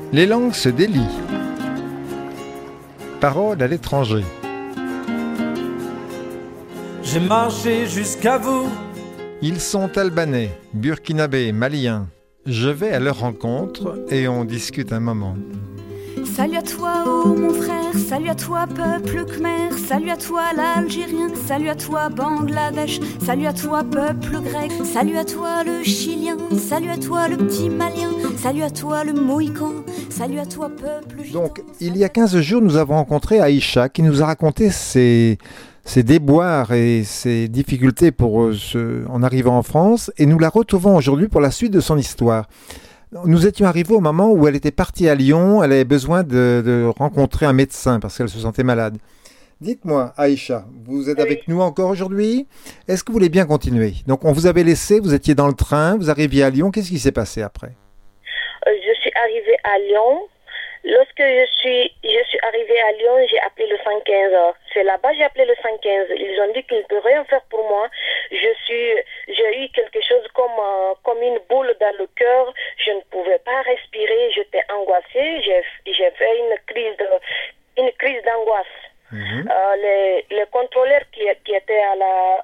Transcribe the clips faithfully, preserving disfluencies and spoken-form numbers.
Les langues se délient. Paroles à l'étranger. J'ai marché jusqu'à vous. Ils sont albanais, burkinabés, maliens. Je vais à leur rencontre et on discute un moment. Salut à toi, oh mon frère, salut à toi, peuple khmer, salut à toi, l'Algérien, salut à toi, Bangladesh, salut à toi, peuple grec, salut à toi, le Chilien, salut à toi, le petit Malien, salut à toi, le Mohican, salut à toi, peuple gitan. Donc, il y a quinze jours, nous avons rencontré Aïcha qui nous a raconté ses, ses déboires et ses difficultés pour, euh, se, en arrivant en France, et nous la retrouvons aujourd'hui pour la suite de son histoire. Nous étions arrivés au moment où elle était partie à Lyon, elle avait besoin de, de rencontrer un médecin parce qu'elle se sentait malade. Dites-moi, Aïcha, vous êtes Oui. avec nous encore aujourd'hui? Est-ce que vous voulez bien continuer? Donc on vous avait laissé, vous étiez dans le train, vous arriviez à Lyon, qu'est-ce qui s'est passé après? Euh, je suis arrivée à Lyon. Lorsque je suis, je suis arrivée à Lyon, j'ai appelé le cent quinze. C'est là-bas j'ai appelé le cent quinze. Ils ont dit qu'ils ne peuvent rien faire pour moi. Je suis, j'ai eu quelque chose comme, euh, comme une boule dans le cœur. Je ne pouvais pas respirer. J'étais angoissée. J'ai, j'ai fait une crise de, une crise d'angoisse. Mhm. Euh, les, les contrôleurs qui, qui étaient à la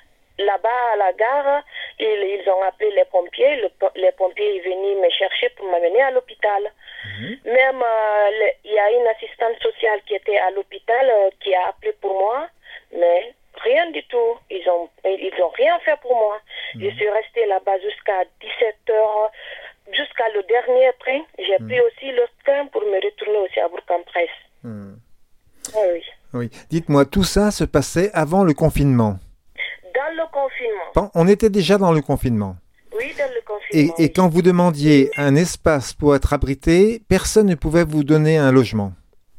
là-bas à la gare, ils, ils ont appelé les pompiers. Le, les pompiers sont venus me chercher pour m'amener à l'hôpital. Mhm. Même euh, le- il y a une assistante sociale qui était à l'hôpital euh, qui a appelé pour moi, mais rien du tout. Ils ont ils ont rien fait pour moi. Mhm. Je suis restée là-bas jusqu'à dix-sept heures, jusqu'à le dernier train. J'ai Mhm. pris aussi le train pour me retourner aussi à Bourg-en-Bresse. Hmm. Oui, oui. Oui. Dites-moi, tout ça se passait avant le confinement. Dans le confinement. Bon, on était déjà dans le confinement. Oui, dans le Et, confinement. et quand vous demandiez un espace pour être abrité, personne ne pouvait vous donner un logement.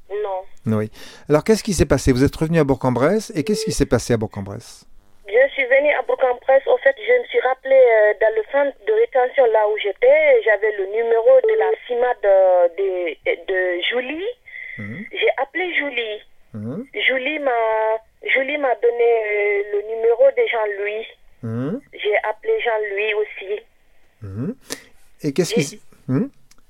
Non. Oui. Alors, qu'est-ce qui s'est passé? Vous êtes revenu à Bourg-en-Bresse et qu'est-ce qui s'est passé à Bourg-en-Bresse? Je suis venue à Bourg-en-Bresse. Au fait, je me suis rappelé euh, dans le centre de rétention là où j'étais, j'avais le numéro de la CIMAD de, de, de Julie. Mhm. J'ai appelé Julie. Mhm. Julie m'a, Julie m'a donné euh, le numéro de Jean-Louis. Mhm. J'ai appelé Jean-Louis aussi. Mhm. Et qu'est-ce qui... Et- s- Mhm.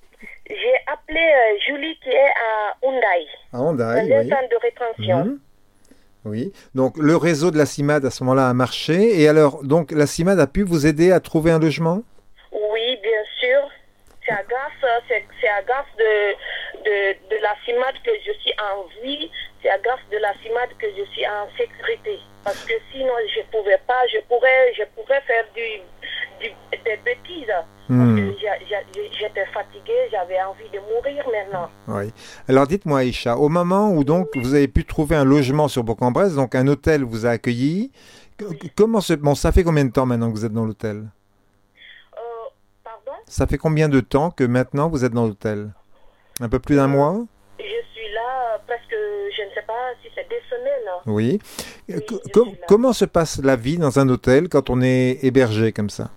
J'ai appelé euh, Julie qui est à Hyundai, À dans Hondaï, un oui. centre de rétention. Mhm. Oui. Donc, le réseau de la CIMAD, à ce moment-là, a marché. Et alors, donc, la CIMAD a pu vous aider à trouver un logement? Oui, bien sûr. C'est à grâce, c'est, c'est à grâce de, de, de la CIMAD que je suis en vie. C'est à grâce de la CIMAD que je suis en sécurité. Parce que sinon, je ne pouvais pas, je pourrais, je pourrais faire du, du, des bêtises. Hmm. Parce que j'a- j'a- j'étais fatiguée, j'avais envie de mourir maintenant. Oui. Alors, dites-moi, Aïcha, au moment où donc vous avez pu trouver un logement sur Bourg-en-Bresse, donc un hôtel vous a accueilli, c- comment se... Bon, ça fait combien de temps maintenant que vous êtes dans l'hôtel? Euh, pardon? Ça fait combien de temps que maintenant vous êtes dans l'hôtel? Un peu plus d'un mois? Je suis là euh, presque, je ne sais pas si c'est des semaines. Oui. Oui, Co- je co- suis là. comment se passe la vie dans un hôtel quand on est hébergé comme ça?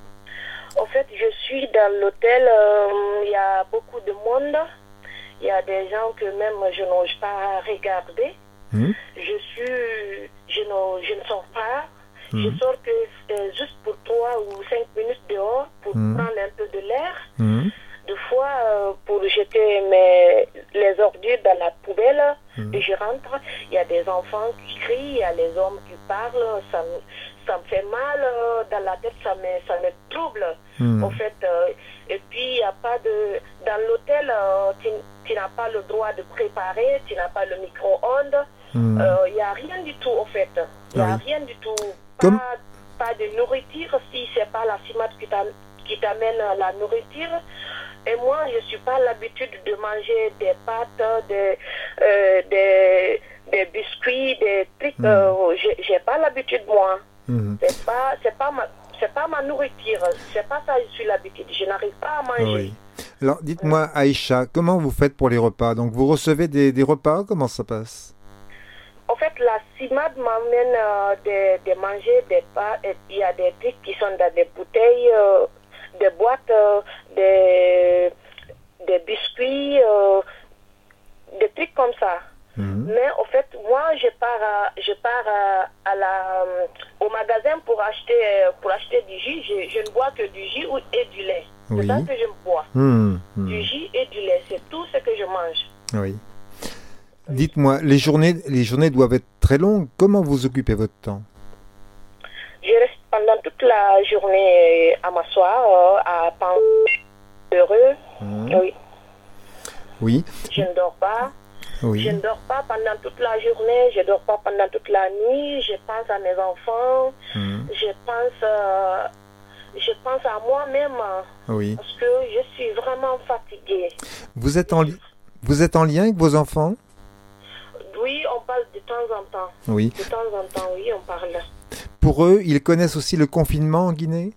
En fait, je suis dans l'hôtel, euh, il y a beaucoup de monde. Il y a des gens que même je n'ose pas regarder. Hmm. Je suis, je ne, je ne sors pas. Mhm. Je sors que euh, juste pour trois ou cinq minutes dehors pour Mhm. prendre un peu de l'air. Hmm. Deux fois euh, pour jeter mes, les ordures dans la poubelle. Mhm. Et je rentre. Il y a des enfants qui crient, il y a les hommes qui parlent. Ça me, ça me fait mal euh, dans la tête, ça me, ça me trouble. Hmm. En fait, euh, et puis il n'y a pas de... Dans l'hôtel, euh, tu, tu n'as pas le droit de préparer, tu n'as pas le micro-ondes, Hmm. il n'y a rien du tout en fait. Il n'y a Oui. rien du tout. Comme- Pas, pas de nourriture si ce n'est pas la CIMAD qui t'am- qui t'amène la nourriture. Et moi, je n'ai pas l'habitude de manger des pâtes, des, euh, des, des biscuits, des trucs. Hmm. euh, j'ai- j'ai pas l'habitude, moi. Hmm. C'est pas, c'est pas ma, c'est pas ma nourriture. C'est pas ça, je suis l'habitude. Je n'arrive pas à manger. Oui. Alors, dites-moi, Aïcha, comment vous faites pour les repas? Donc, vous recevez des, des repas? Comment ça passe? En fait, la CIMAD m'amène euh, de, de manger des pâtes. Et il y a des trucs qui sont dans des bouteilles, euh, des boîtes, euh, des, des biscuits, euh, des trucs comme ça. Mmh. Mais en fait, moi, je pars, à, je pars à, à la, au magasin pour acheter, pour acheter du jus. Je, je ne bois que du jus et du lait. Oui. C'est ça que je bois. Mmh. Mmh. Du jus et du lait, c'est tout ce que je mange. Oui. Dites-moi, les journées, les journées doivent être très longues. Comment vous occupez votre temps? Je reste pendant toute la journée à m'asseoir, à penser heureux. Mmh. Oui. Oui. Je ne dors pas. Oui. Je ne dors pas pendant toute la journée. Je ne dors pas pendant toute la nuit. Je pense à mes enfants. Mmh. Je pense, euh, je pense à moi-même. Oui. Parce que je suis vraiment fatiguée. Vous êtes en, li- vous êtes en lien avec vos enfants? Oui, on parle de temps en temps. Oui. De temps en temps, oui, on parle. Pour eux, ils connaissent aussi le confinement en Guinée?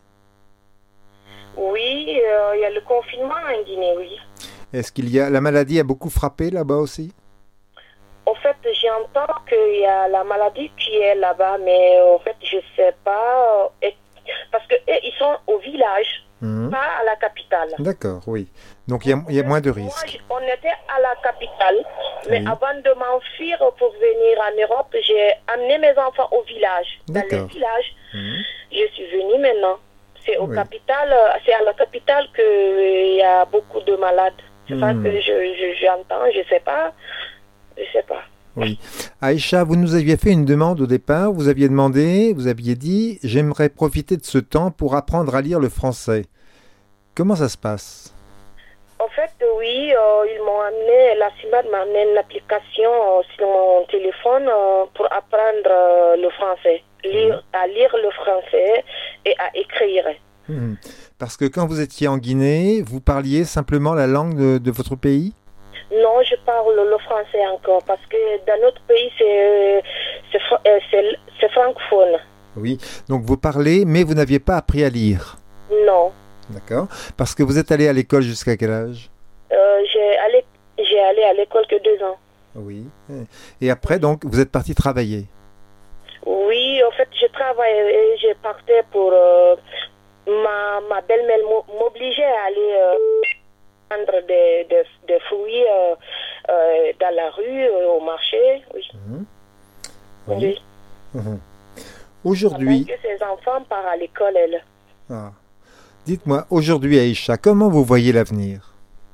Oui, euh, il y a le confinement en Guinée, oui. Est-ce qu'il y a la maladie a beaucoup frappé là-bas aussi? En fait, j'entends qu'il y a la maladie qui est là-bas, mais en fait, je ne sais pas. Et, parce que eux, ils sont au village, mmh. pas à la capitale. D'accord, oui. Donc il y, y a moins de risques. Moi, on était à la capitale, mais oui. avant de m'enfuir pour venir en Europe, j'ai amené mes enfants au village. Dans le village, mmh. je suis venue maintenant. C'est au oui. capital, c'est à la capitale qu'il y a beaucoup de malades. C'est mmh. ça que je, je, j'entends, je ne sais pas. Je sais pas. Oui. Aïcha, vous nous aviez fait une demande au départ. Vous aviez demandé, vous aviez dit, j'aimerais profiter de ce temps pour apprendre à lire le français. Comment ça se passe? En fait, oui, euh, ils m'ont amené, la CIMAD m'a amené une application euh, sur mon téléphone euh, pour apprendre euh, le français. Lire, mmh. à lire le français et à écrire. Mmh. Parce que quand vous étiez en Guinée, vous parliez simplement la langue de, de votre pays? Non, je parle le français encore, parce que dans notre pays, c'est, c'est, c'est, c'est francophone. Oui, donc vous parlez, mais vous n'aviez pas appris à lire? Non. D'accord. Parce que vous êtes allé à l'école jusqu'à quel âge? euh, j'ai, allé, j'ai allé à l'école que deux ans. Oui. Et après, donc, vous êtes parti travailler? Oui, en fait, je travaillais, je partais pour... Euh, ma, ma belle-mère m'obligeait à aller... Euh, prendre des, des, des fruits euh, euh, dans la rue, euh, au marché, oui. Mmh. Oui. oui. Mmh. Aujourd'hui... Après que ses enfants partent à l'école, elle. Ah. Dites-moi, aujourd'hui, Aïcha, comment vous voyez l'avenir?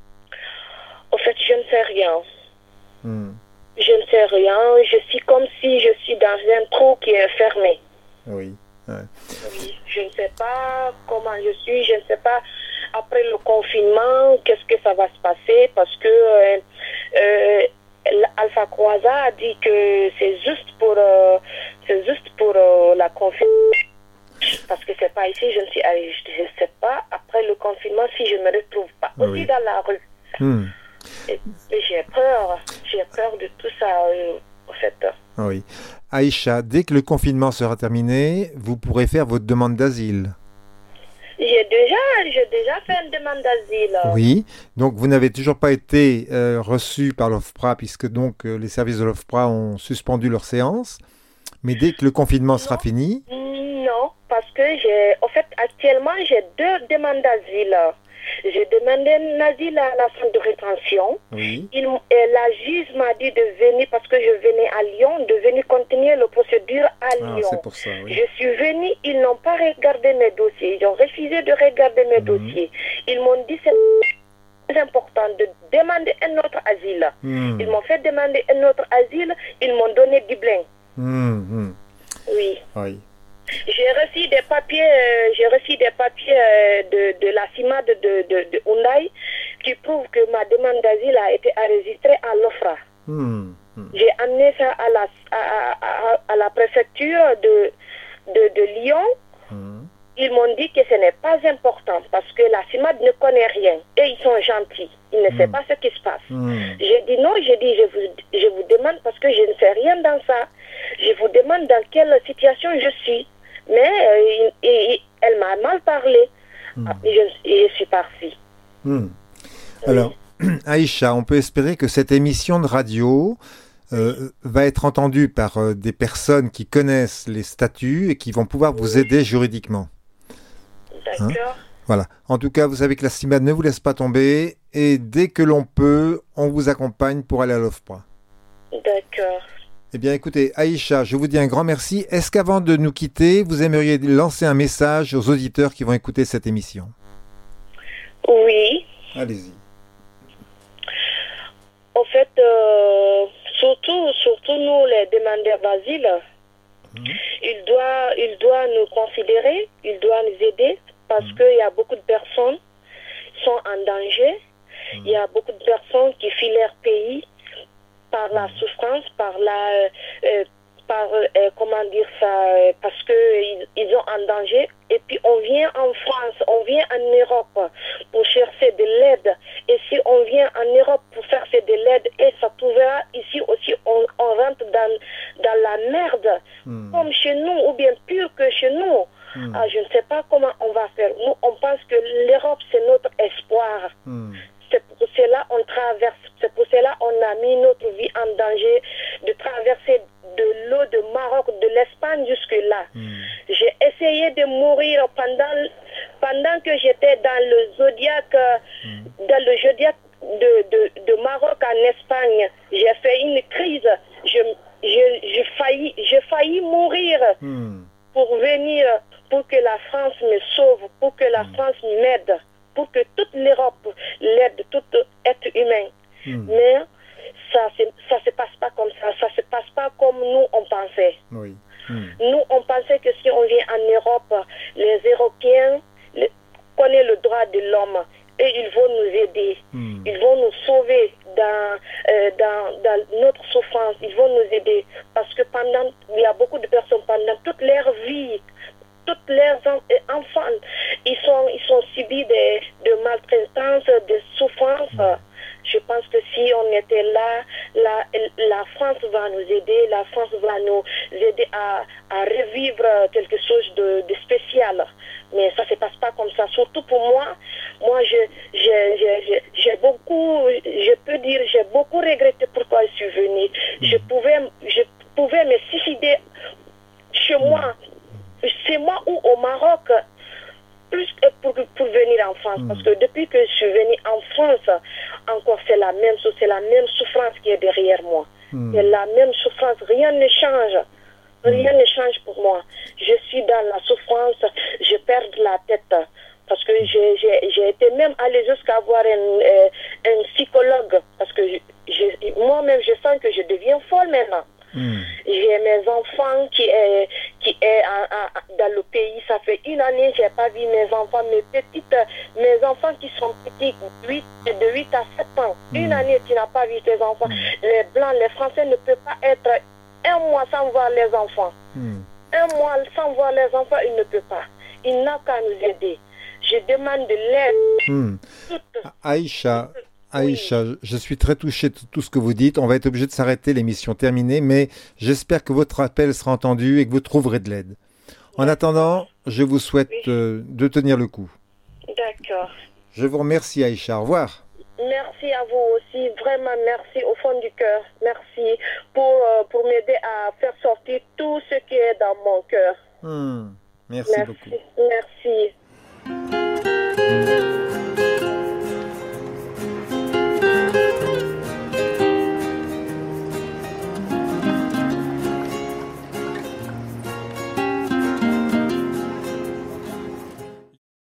En fait, je ne sais rien. Mmh. Je ne sais rien. Je suis comme si je suis dans un trou qui est fermé. Oui. Ouais. Oui. Je ne sais pas comment je suis, je ne sais pas... Après le confinement, qu'est-ce que ça va se passer? Parce que euh, euh, Alpha Croisa a dit que c'est juste pour, euh, c'est juste pour euh, la confinement. Parce que c'est pas ici, je ne suis, je ne sais pas. Après le confinement, si je ne me retrouve pas oui. aussi dans la rue. Hmm. Et, et j'ai peur, j'ai peur de tout ça, euh, en fait. Oui. Aïcha, dès que le confinement sera terminé, vous pourrez faire votre demande d'asile. J'ai déjà, j'ai déjà fait une demande d'asile. Oui, donc vous n'avez toujours pas été euh, reçu par l'OFPRA puisque donc euh, les services de l'OFPRA ont suspendu leur séance. Mais dès que le confinement non, sera fini... Non, parce que j'ai, en fait, actuellement, j'ai deux demandes d'asile. J'ai demandé un asile à la centre de rétention. Oui. Il, la juge m'a dit de venir, parce que je venais à Lyon, de venir continuer la procédure à ah, Lyon. C'est pour ça, oui. Je suis venue, ils n'ont pas regardé mes dossiers. Ils ont refusé de regarder mes mmh. dossiers. Ils m'ont dit c'est très important de demander un autre asile. Mmh. Ils m'ont fait demander un autre asile. Ils m'ont donné Dublin. Mmh. Oui. Oui. J'ai reçu des papiers, euh, j'ai reçu des papiers euh, de, de la CIMAD de, de, de Hyundai qui prouvent que ma demande d'asile a été enregistrée à l'OFRA. Mmh. Mmh. J'ai amené ça à la, à, à, à la préfecture de, de, de Lyon. Mmh. Ils m'ont dit que ce n'est pas important parce que la CIMAD ne connaît rien et ils sont gentils. Ils ne mmh. savent pas ce qui se passe. Mmh. J'ai dit non, j'ai dit je vous, je vous demande parce que je ne sais rien dans ça. Je vous demande dans quelle situation je suis. Mais euh, il, il, elle m'a mal parlé. Mmh. Et, je, et je suis partie. Mmh. Alors, oui. Aïcha, on peut espérer que cette émission de radio euh, va être entendue par euh, des personnes qui connaissent les statuts et qui vont pouvoir vous aider juridiquement. D'accord. Hein? Voilà. En tout cas, vous savez que la CIMAD ne vous laisse pas tomber et dès que l'on peut, on vous accompagne pour aller à l'OFPRA. D'accord. Eh bien, écoutez, Aïcha, je vous dis un grand merci. Est-ce qu'avant de nous quitter, vous aimeriez lancer un message aux auditeurs qui vont écouter cette émission? Oui. Allez-y. En fait, euh, surtout, surtout nous, les demandeurs d'asile, mmh. il doit, il doit nous considérer, il doit nous aider, parce mmh. qu'il y a beaucoup de personnes qui sont en danger. Mmh. Il y a beaucoup de personnes qui fuient leur pays par la souffrance, par la, euh, euh, par euh, comment dire ça, euh, parce que ils, ils sont en danger. Et puis on vient en France, on vient en Europe pour chercher de l'aide. Et si on vient en Europe pour chercher de l'aide, et ça trouvera ici aussi, on, on rentre dans, dans la merde, mmh. comme chez nous, ou bien pire que chez nous. Mmh. Ah, je ne sais pas comment on va faire. Nous, on pense que l'Europe, c'est notre espoir. Mmh. C'est pour cela on traverse, c'est pour cela on a mis notre vie en danger de traverser de l'eau de Maroc, de l'Espagne jusque-là. Mm. J'ai essayé de mourir pendant, pendant que j'étais dans le zodiaque, mm. dans le zodiaque de, de, de Maroc en Espagne. J'ai fait une crise, je, je, je failli, j'ai failli mourir mm. pour venir, pour que la France me sauve, pour que la mm. France m'aide, pour que toute l'Europe l'aide, tout être humain. Mm. Mais ça ne se passe pas comme ça. Ça ne se passe pas comme nous, on pensait. Oui. Mm. Nous, on pensait que si on vient en Europe, les Européens les, connaissent le droit de l'homme et ils vont nous aider. Mm. Ils vont nous sauver dans, euh, dans, dans notre souffrance. Ils vont nous aider. Parce que pendant, il y a beaucoup de personnes, pendant toute leur vie, toutes leurs enfants, ils sont, ils sont subis de, de maltraitance, de souffrance. Je pense que si on était là, la, la France va nous aider, la France va nous aider à, à revivre quelque chose de, de spécial. Mais ça ne se passe pas comme ça. Surtout pour moi, moi, je, je, je, je, j'ai beaucoup, je peux dire, j'ai beaucoup regretté pourquoi je suis venue. Je pouvais, je pouvais me suicider chez moi. C'est moi ou au Maroc, plus que pour, pour venir en France. Mmh. Parce que depuis que je suis venue en France, encore c'est la même chose, c'est la même souffrance qui est derrière moi. Mmh. C'est la même souffrance, rien ne change. Rien mmh. ne change pour moi. Je suis dans la souffrance, je perds la tête. Parce que j'ai, j'ai, j'ai été même allée jusqu'à voir un, euh, un psychologue. Parce que je, je, moi-même, je sens que je deviens folle maintenant. Mm. J'ai mes enfants qui est, qui est en, en, dans le pays. Ça fait une année que je n'ai pas vu mes enfants, mes petites, mes enfants qui sont petits, huit, de huit à sept ans. Mm. Une année tu n'as pas vu tes enfants. Mm. Les Blancs, les Français ne peuvent pas être un mois sans voir les enfants. Mm. Un mois sans voir les enfants, ils ne peuvent pas. Ils n'ont qu'à nous aider. Je demande de l'aide. Mm. Aïcha. Aïcha, oui. Je suis très touché de tout ce que vous dites. On va être obligé de s'arrêter, l'émission terminée, mais j'espère que votre appel sera entendu et que vous trouverez de l'aide. En attendant, je vous souhaite oui. euh, de tenir le coup. D'accord. Je vous remercie, Aïcha. Au revoir. Merci à vous aussi. Vraiment, merci au fond du cœur. Merci pour, euh, pour m'aider à faire sortir tout ce qui est dans mon cœur. Mmh. Merci, merci beaucoup. Merci.